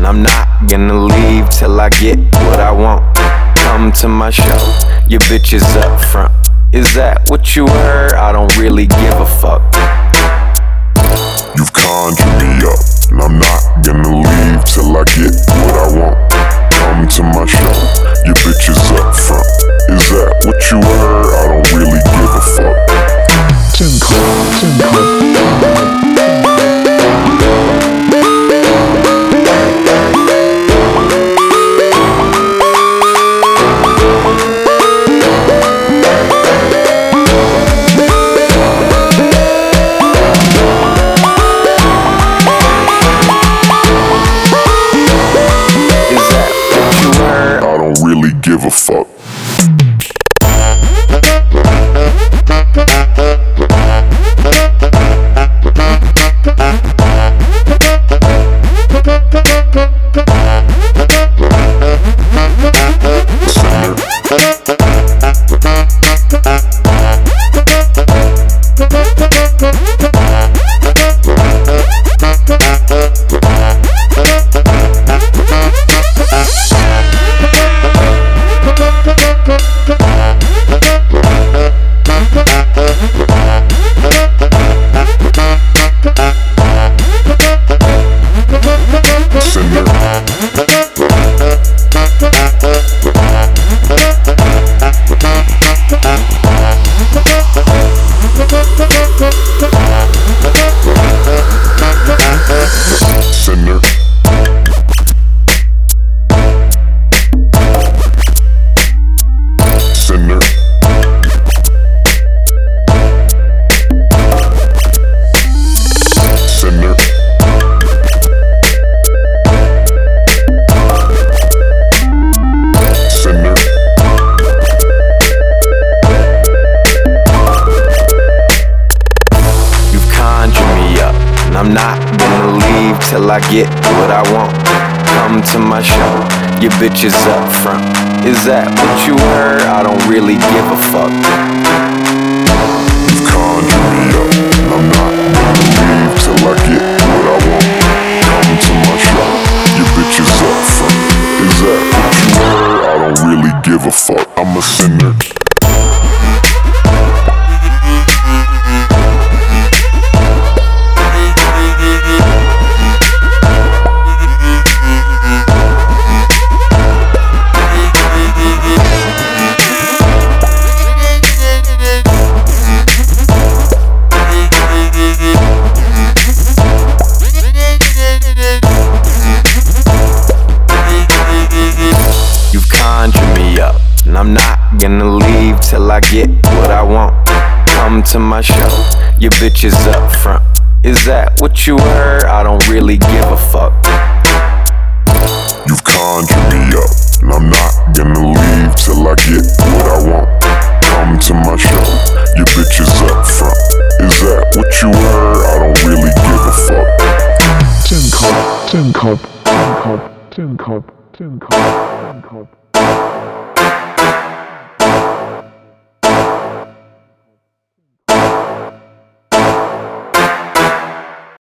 and I'm not gonna leave till I get what I want. Come to my show, your bitch is up front. Is that what you heard? I don't really give a fuck. You've conjured me up, and I'm not gonna leave till I get what I want. Come to my show, your bitch is up front. Is that what you heard? I don't really give a fuck. Give a fuck. I'm not gonna leave till I get what I want. Come to my show, your bitch is up front. Is that what you heard? I don't really give a fuck. You've conjured me up, and I'm not gonna leave till I get what I want. Come to my show, your bitch is up front. Is that what you heard? I don't really give a fuck. I'm a sinner. And I'm not gonna leave till I get what I want. Come to my show, your bitch is up front. Is that what you heard? I don't really give a fuck. You've conjured me up, and I'm not gonna leave till I get what I want. Come to my show, your bitch is up front. Is that what you heard? I don't really give a fuck. Tin cup.